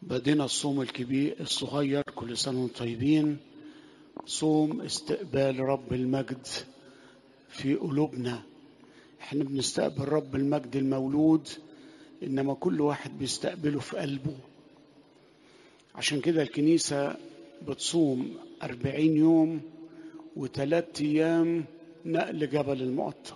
بدينا الصوم الكبير الصغير، كل سنة وانتم طيبين. صوم استقبال رب المجد في قلوبنا. احنا بنستقبل رب المجد المولود، انما كل واحد بيستقبله في قلبه. عشان كده الكنيسة بتصوم 40 يوم و3 أيام نقل جبل المقطم.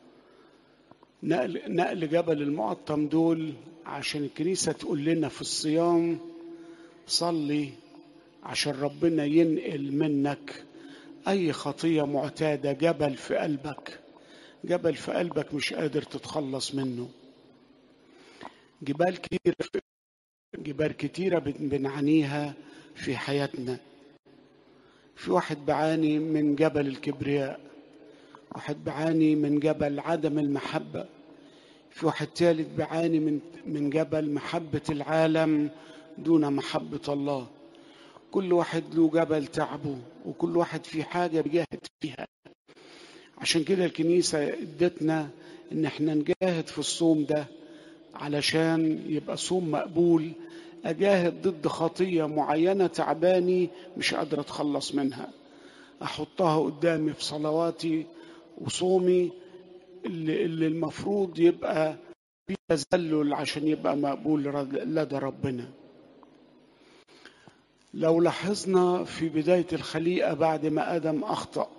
نقل جبل المقطم دول عشان الكنيسة تقول لنا في الصيام صلي عشان ربنا ينقل منك أي خطية معتادة. جبل في قلبك، جبل في قلبك مش قادر تتخلص منه. جبال كتيرة بنعانيها في حياتنا. في واحد بعاني من جبل الكبرياء، واحد بعاني من جبل عدم المحبة، في واحد ثالث بعاني من جبل محبة العالم دون محبة الله. كل واحد له جبل تعبه، وكل واحد في حاجة بيجاهد فيها. عشان كده الكنيسة ادتنا ان احنا نجاهد في الصوم ده علشان يبقى صوم مقبول. اجاهد ضد خطية معينة تعباني مش قادر اتخلص منها، احطها قدامي في صلواتي وصومي اللي المفروض يبقى فيه تذلل عشان يبقى مقبول لدى ربنا. لو لاحظنا في بداية الخليقة بعد ما آدم أخطأ،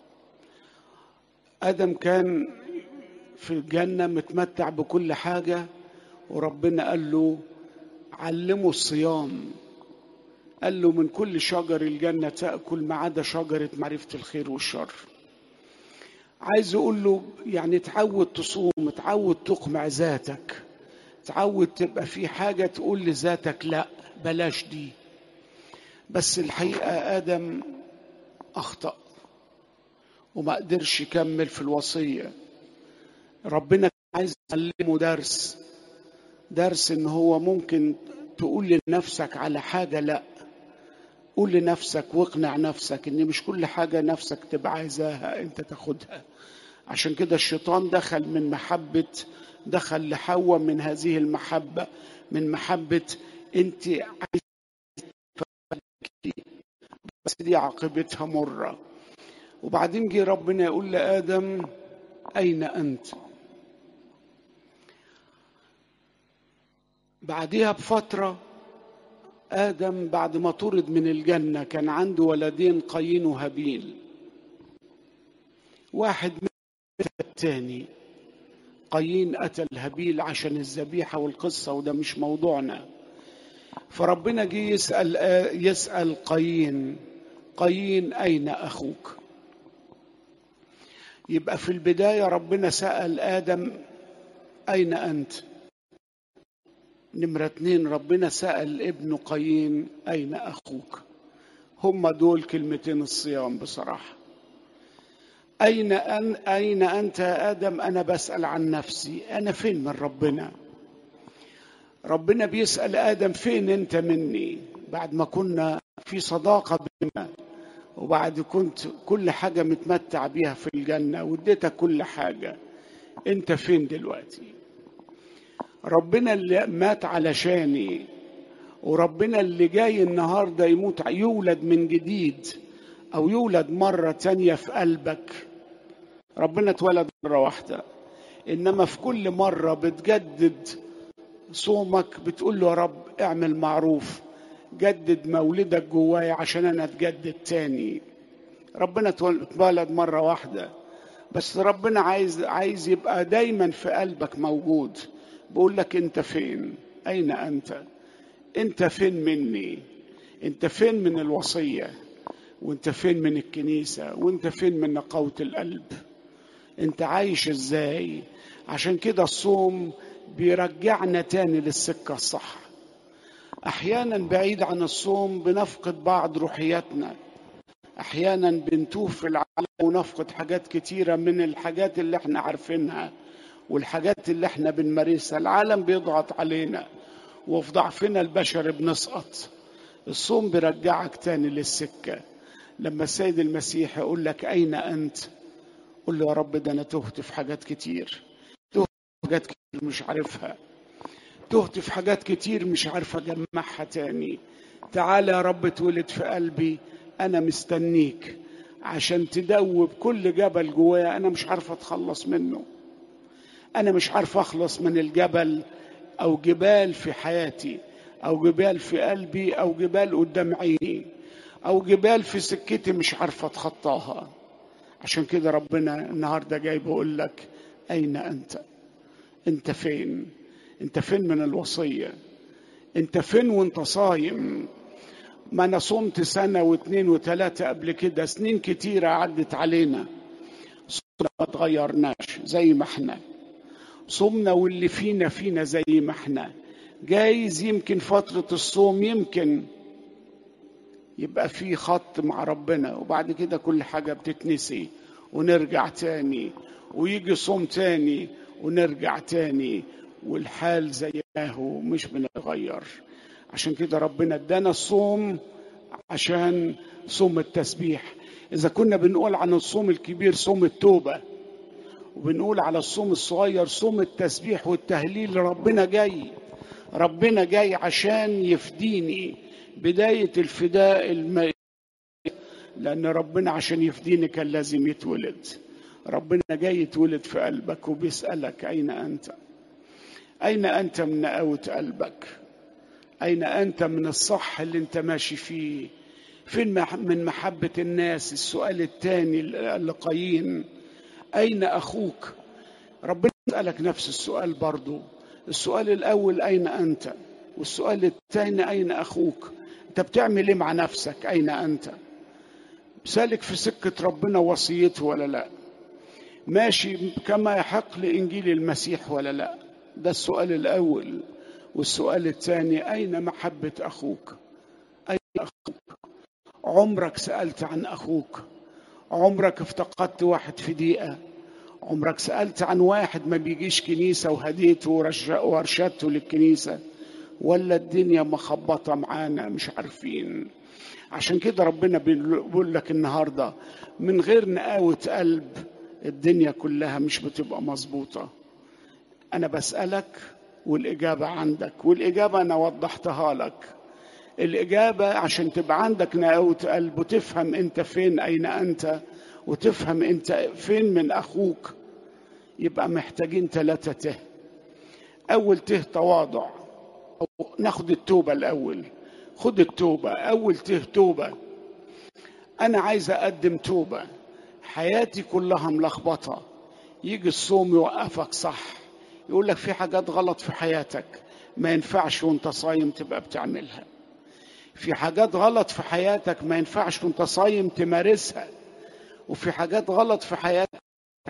آدم كان في الجنة متمتع بكل حاجة، وربنا قال له علمه الصيام. قال له من كل شجر الجنة تأكل ما عدا شجرة معرفة الخير والشر. عايز يقول له يعني تعود تصوم، تعود تقمع ذاتك، تعود تبقى في حاجة تقول لذاتك لا بلاش دي. بس الحقيقة آدم أخطأ وما قدرش يكمل في الوصية. ربنا عايز يعلمه درس ان هو ممكن تقول لنفسك على حاجة لا. قول لنفسك واقنع نفسك ان مش كل حاجة نفسك تبقى عايزاها انت تاخدها. عشان كده الشيطان دخل لحواء من هذه المحبة، من محبة انت عايز، بس دي عاقبتها مرة. وبعدين جه ربنا يقول لآدم أين أنت؟ بعدها بفترة آدم بعد ما طرد من الجنة كان عنده ولدين قايين وهابيل. واحد من الثاني، قايين قتل هابيل عشان الذبيحة والقصة، وده مش موضوعنا. فربنا جه يسأل قايين أين أخوك؟ يبقى في البداية ربنا سأل آدم أين أنت؟ نمرة 2 ربنا سأل ابنه قايين أين أخوك؟ هم دول كلمتين الصيام بصراحة. أين أنت يا آدم؟ أنا بسأل عن نفسي، أنا فين من ربنا؟ ربنا بيسأل آدم فين أنت مني؟ بعد ما كنا في صداقة بينا، وبعد كنت كل حاجة متمتع بيها في الجنة واديتك كل حاجة، أنت فين دلوقتي؟ ربنا اللي مات علشاني، وربنا اللي جاي النهاردة يولد من جديد أو يولد مرة تانية في قلبك. ربنا اتولد مرة واحدة، إنما في كل مرة بتجدد صومك، بتقول له يا رب اعمل معروف، جدد مولدك جواي عشان أنا اتجدد تاني. ربنا اتولد مرة واحدة، بس ربنا عايز يبقى دايما في قلبك موجود. بقول لك انت فين؟ اين انت؟ انت فين مني؟ انت فين من الوصية؟ وانت فين من الكنيسة؟ وانت فين من نقاوة القلب؟ انت عايش ازاي؟ عشان كده الصوم بيرجعنا تاني للسكة الصح. احيانا بعيد عن الصوم بنفقد بعض روحياتنا، احيانا بنتوه في العالم ونفقد حاجات كتيرة من الحاجات اللي احنا عارفينها والحاجات اللي احنا بنمارسها. العالم بيضغط علينا وفي ضعفنا البشر بنسقط. الصوم بيرجعك تاني للسكة. لما السيد المسيح يقول لك أين أنت؟ قل له يا رب ده أنا تهت في حاجات كتير، تهت في حاجات كتير مش عارفها، تهت في حاجات كتير مش عارفة أجمعها تاني. تعالى يا رب اتولد في قلبي، أنا مستنيك عشان تدوب كل جبل جوايا أنا مش عارفة أتخلص منه. أنا مش عارفة أخلص من الجبل أو جبال في حياتي، أو جبال في قلبي، أو جبال قدام عيني، أو جبال في سكتي مش عارفة أتخطاها. عشان كده ربنا النهاردة جاي بقول لك أين أنت؟ أنت فين؟ أنت فين من الوصية؟ أنت فين وأنت صايم؟ ما أنا صمت سنة واثنين وثلاثة قبل كده، سنين كتيرة عدت علينا، صمنا ما تغيرناش زي ما احنا، صمنا واللي فينا زي ما احنا. جايز يمكن فترة الصوم يمكن يبقى في خط مع ربنا، وبعد كده كل حاجة بتتنسي ونرجع تاني، ويجي صوم تاني ونرجع تاني، والحال زي ما هو مش بنتغير. عشان كده ربنا ادانا الصوم عشان صوم التسبيح. إذا كنا بنقول عن الصوم الكبير صوم التوبة، وبنقول على الصوم الصغير صوم التسبيح والتهليل، ربنا جاي عشان يفديني، بداية الفداء لأن ربنا عشان يفديني كان لازم يتولد. ربنا جاي يتولد في قلبك وبيسألك أين أنت؟ أين أنت من نقاوة قلبك؟ أين أنت من الصح اللي أنت ماشي فيه؟ فين من محبة الناس؟ السؤال الثاني اللي قايين، أين أخوك؟ ربنا يسألك نفس السؤال برضو. السؤال الأول أين أنت، والسؤال الثاني أين أخوك؟ أنت بتعمل إيه مع نفسك؟ أين أنت؟ سالك في سكة ربنا وصيته ولا لا؟ ماشي كما يحق لإنجيل المسيح ولا لا؟ ده السؤال الأول. والسؤال الثاني أين محبة أخوك؟ أين أخوك؟ عمرك سألت عن أخوك؟ عمرك افتقدت واحد في دقيقة؟ عمرك سألت عن واحد ما بيجيش كنيسة وهديته وارشدته للكنيسة؟ ولا الدنيا مخبطة معانا مش عارفين؟ عشان كده ربنا بيقول لك النهاردة من غير نقاوة قلب الدنيا كلها مش بتبقى مظبوطة. أنا بسألك والإجابة عندك، والإجابة أنا وضحتها لك. الإجابة عشان تبقى عندك نقاوة قلب وتفهم أنت فين، أين أنت، وتفهم أنت فين من أخوك، يبقى محتاجين 3 ته. أول ته تواضع، ناخد التوبة الأول. خد التوبة أول ته، توبة. أنا عايز أقدم توبة، حياتي كلها ملخبطة. يجي الصوم يوقفك صح، يقول لك في حاجات غلط في حياتك ما ينفعش وانت صايم تبقى بتعملها. في حاجات غلط في حياتك ما ينفعش وانت صايم تمارسها. وفي حاجات غلط في حياتك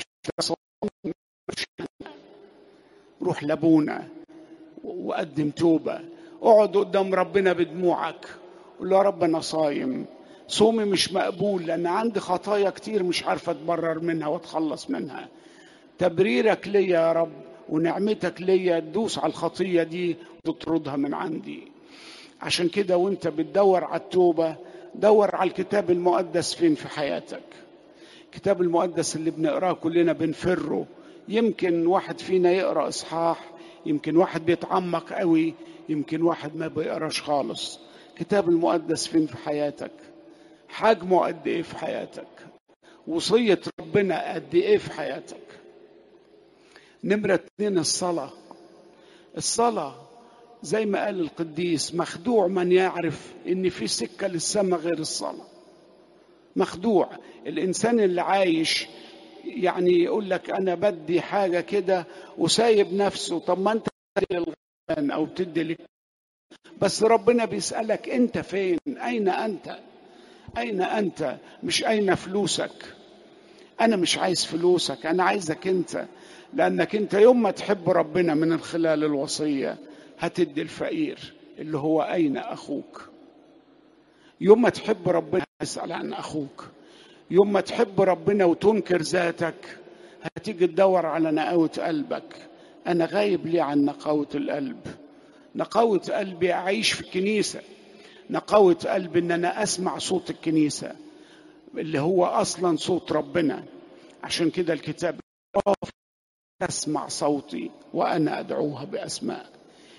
روح لابونا وقدم توبة. اقعد قدام ربنا بدموعك، قول له يا رب أنا صايم، صومي مش مقبول لأن عندي خطايا كتير مش عارفة أتبرر منها وأتخلص منها. تبريرك ليا يا رب ونعمتك ليا تدوس على الخطية دي وتطردها من عندي. عشان كده وانت بتدور على التوبة دور على الكتاب المقدس فين في حياتك. الكتاب المقدس اللي بنقراه كلنا بنفره، يمكن واحد فينا يقرأ إصحاح، يمكن واحد بيتعمق قوي، يمكن واحد ما بيقراش خالص. الكتاب المقدس فين في حياتك؟ حجمه قد ايه في حياتك؟ وصية ربنا قد ايه في حياتك؟ نمرة 2 الصلاة زي ما قال القديس، مخدوع من يعرف ان في سكة للسماء غير الصلاة. مخدوع الانسان اللي عايش يعني يقول لك انا بدي حاجة كده وسايب نفسه. طب ما انت بتدي للغلبان او بتدي لك، بس ربنا بيسألك انت فين؟ اين انت؟ اين انت؟ مش اين فلوسك. انا مش عايز فلوسك، انا عايزك انت. لانك انت يوم ما تحب ربنا من خلال الوصية هتدي الفقير اللي هو اين اخوك. يوم ما تحب ربنا هتسأل عن اخوك. يوم ما تحب ربنا وتنكر ذاتك هتيجي تدور على نقاوة قلبك. انا غايب ليه عن نقاوة القلب؟ نقاوة قلبي اعيش في الكنيسة، نقاوة قلبي ان انا اسمع صوت الكنيسة اللي هو اصلا صوت ربنا. عشان كده الكتاب تسمع صوتي وانا ادعوها باسماء.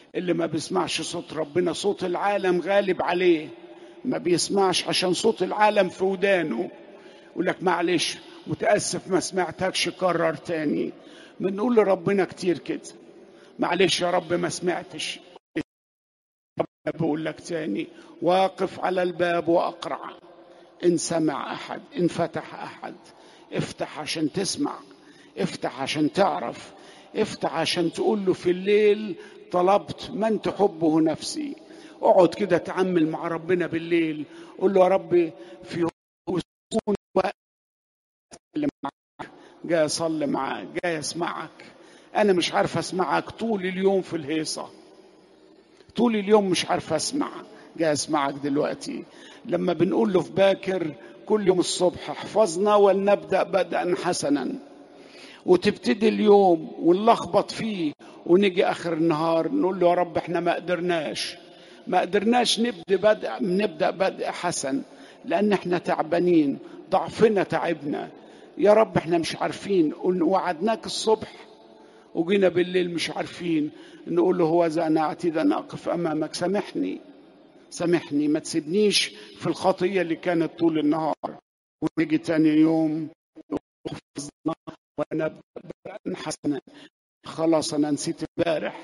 اللي ما بيسمعش صوت ربنا صوت العالم غالب عليه، ما بيسمعش عشان صوت العالم في ودانه، يقول لك معلش متأسف ما سمعتكش، كرر تاني. بنقول لربنا كتير كده، معلش يا رب ما سمعتش. بقول لك تاني، واقف على الباب وأقرع، إن سمع أحد، إن فتح أحد. افتح عشان تسمع، افتح عشان تعرف، افتح عشان تقول له في الليل طلبت من تحبه نفسي. اقعد كده تعمل مع ربنا بالليل، قول له يا رب في سكون وقت معك، جاي اصلي معاك، جاي اسمعك. انا مش عارف اسمعك طول اليوم في الهيصه، طول اليوم مش عارف اسمع، جاي اسمعك دلوقتي. لما بنقول له في باكر كل يوم الصبح احفظنا ولنبدأ بدءا حسنا، وتبتدي اليوم ونلخبط فيه ونيجي اخر النهار نقول له يا رب احنا ما قدرناش نبدأ بدء حسن، لان احنا تعبانين، ضعفنا تعبنا. يا رب احنا مش عارفين، وعدناك الصبح وجينا بالليل مش عارفين. نقول له هو ذا انا اعتيد ان اقف امامك، سامحني ما تسيبنيش في الخطيه اللي كانت طول النهار. ونيجي تاني يوم حفظنا ونبدا حسنا، خلاص انا نسيت امبارح.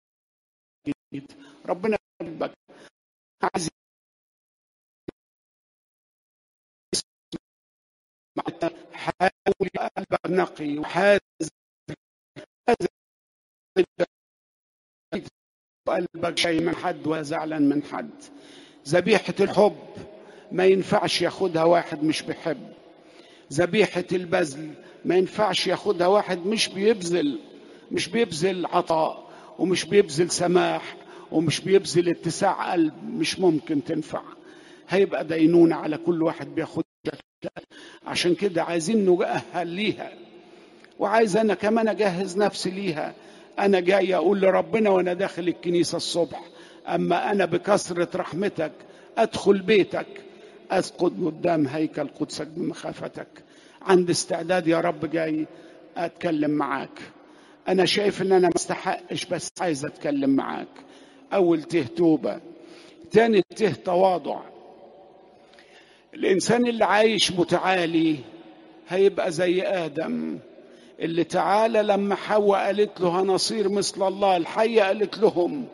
ربنا يحبك، عايز حاول قلبك نقي وحازم قلبك شيء من حد وزعلان من حد. ذبيحة الحب ما ينفعش ياخدها واحد مش بيحب، ذبيحة البذل ما ينفعش ياخدها واحد مش بيبذل عطاء، ومش بيبذل سماح، ومش بيبذل اتساع قلب، مش ممكن تنفع. هيبقى دينونة على كل واحد بياخد شكل. عشان كده عايزين نؤهل ليها، وعايز انا كمان اجهز نفسي ليها. انا جاي اقول لربنا وانا داخل الكنيسة الصبح، اما انا بكثرة رحمتك ادخل بيتك، اسقط قدام هيكل قدسك بمخافتك. عندي استعداد يا رب، جاي اتكلم معاك. انا شايف ان انا ما استحقش، بس عايز اتكلم معاك. اول توبة، تاني تواضع. الانسان اللي عايش متعالي هيبقى زي ادم اللي تعالى لما حواء قالت له هنصير مثل الله، الحية قالت لهم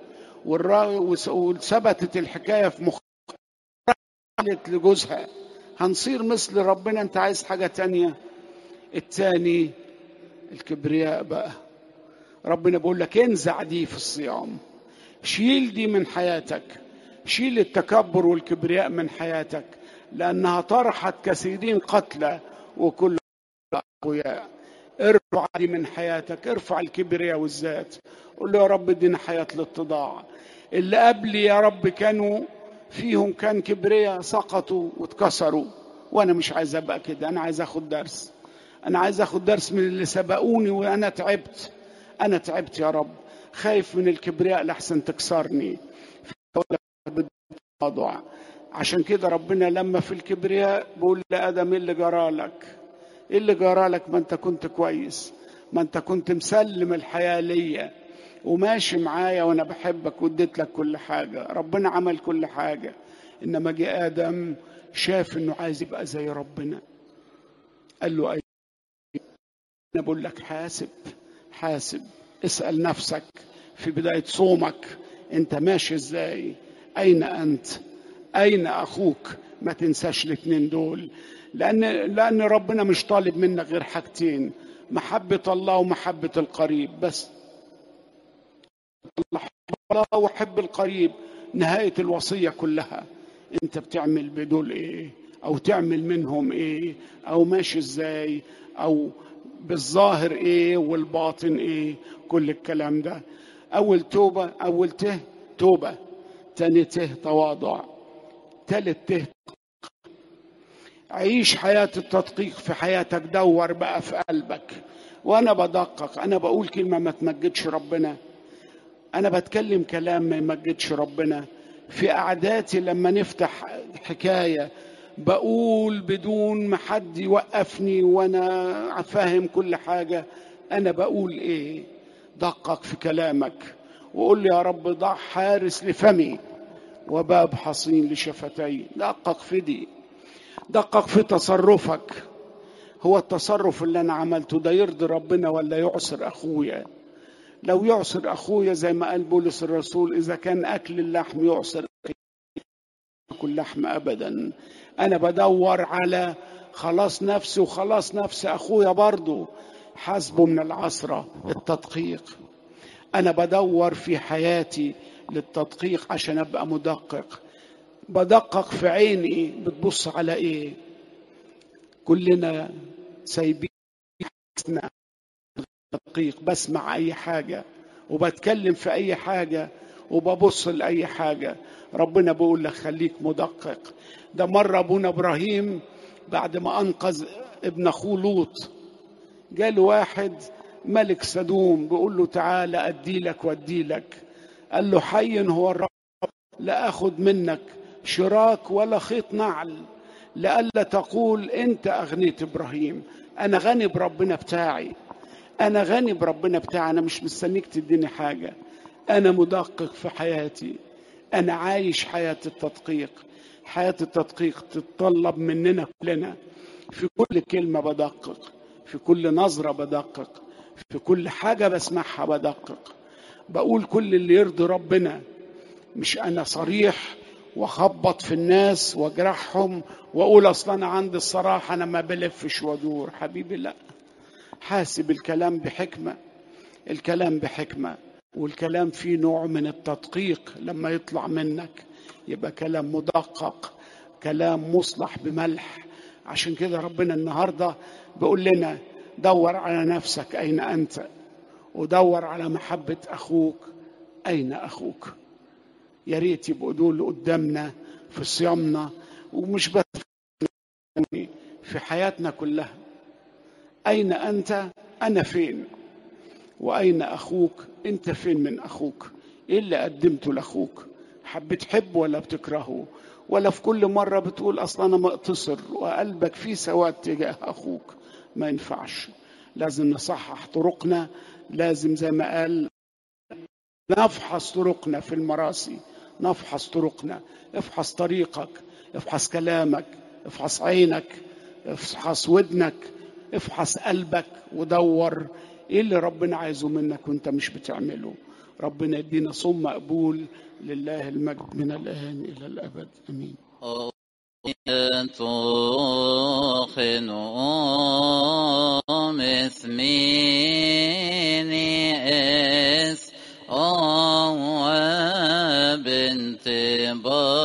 وثبتت الحكاية في مخ، قالت لجوزها هنصير مثل ربنا، انت عايز حاجة تانية؟ التاني الكبرياء بقى. ربنا بيقول لك انزع دي في الصيام، شيل دي من حياتك، شيل التكبر والكبرياء من حياتك، لأنها طرحت كثيرين قتلى وكل أقوياء. ارفع دي من حياتك، ارفع الكبرياء والذات. قول له يا رب ادينا حياة الاتضاع. اللي قبلي يا رب كانوا فيهم كان كبرياء، سقطوا واتكسروا، وانا مش عايز ابقى كده. انا عايز اخد درس، انا عايز اخد درس من اللي سبقوني، وانا تعبت يا رب، خايف من الكبرياء لحسن تكسرني. بالتواضع. عشان كده ربنا لما في الكبرياء بيقول لآدم ايه اللي جرالك؟ ما انت كنت كويس، ما انت كنت مسلم الحياة ليا وماشي معايا وانا بحبك واديت لك كل حاجة. ربنا عمل كل حاجة، انما جه آدم شاف انه عايز يبقى زي ربنا. قال له انا بقول لك حاسب، اسأل نفسك في بداية صومك انت ماشي ازاي؟ اين انت؟ اين اخوك؟ ما تنساش الاثنين دول، لان ربنا مش طالب منك غير حاجتين، محبة الله ومحبة القريب بس. الله وحب القريب نهاية الوصية كلها. انت بتعمل بدول ايه؟ او تعمل منهم ايه؟ او ماشي ازاي؟ او بالظاهر ايه والباطن ايه؟ كل الكلام ده. اول توبة، تاني تواضع، تالت عيش حياة التدقيق في حياتك. دور بقى في قلبك. وانا بدقق، انا بقول كلمة ما تمجدش ربنا، انا بتكلم كلام ما يمجدش ربنا. في قعداتي لما نفتح حكاية بقول بدون ما حد يوقفني وانا فاهم كل حاجة انا بقول ايه. دقق في كلامك وقول لي يا رب ضع حارس لفمي وباب حصين لشفتي. دقق في دي، دقق في تصرفك. هو التصرف اللي انا عملته ده يرضي ربنا ولا يعسر اخويا؟ لو يعسر اخويا زي ما قال بولس الرسول، اذا كان اكل اللحم يعسر اكل لحم ابدا. انا بدور على خلاص نفسي وخلاص نفس اخويا برضو، حسبه من العثرة التدقيق. انا بدور في حياتي للتدقيق عشان ابقى مدقق. بدقق في عيني بتبص على ايه. كلنا سايبين تدقيق، بسمع اي حاجة وبتكلم في اي حاجة وببص لأي حاجة. ربنا بيقول لك خليك مدقق. ده مرة ابونا ابراهيم بعد ما انقذ ابن اخوه لوط، جاله واحد ملك سدوم بيقول له تعالى ادي لك وادي لك. قال له حي هو الرب لا اخذ منك شراك ولا خيط نعل، لئلا تقول انت اغنيت ابراهيم. انا غني بربنا بتاعي، انا غني بربنا بتاعي، انا مش مستنيك تديني حاجة. انا مدقق في حياتي، انا عايش حياة التدقيق. حياة التدقيق تتطلب مننا كلنا. في كل كلمة بدقق، في كل نظرة بدقق، في كل حاجة بسمعها بدقق. بقول كل اللي يرضي ربنا، مش أنا صريح وخبط في الناس واجرحهم واقول اصلا انا عندي الصراحة انا ما بلفش وادور. حبيبي لا، حاسب الكلام بحكمة، الكلام بحكمة، والكلام فيه نوع من التدقيق. لما يطلع منك يبقى كلام مدقق، كلام مصلح بملح. عشان كده ربنا النهاردة بيقول لنا دور على نفسك أين أنت، ودور على محبة أخوك أين أخوك. يا ريت يبقوا دول قدامنا في صيامنا، ومش بس في حياتنا كلها. أين أنت؟ أنا فين؟ وأين أخوك؟ أنت فين من أخوك؟ إيه اللي قدمته لأخوك؟ بتحبه ولا بتكرهه؟ ولا في كل مرة بتقول أصلا أنا مقتصر وقلبك فيه سواد تجاه أخوك؟ ما ينفعش. لازم نصحح طرقنا، لازم زي ما قال نفحص طرقنا في المراسي، نفحص طرقنا. افحص طريقك، افحص كلامك، افحص عينك، افحص ودنك، افحص قلبك، ودور ايه اللي ربنا عايزه منك وانت مش بتعمله. ربنا يدينا صوم مقبول. لله المجد من الآن إلى الأبد أمين. بنت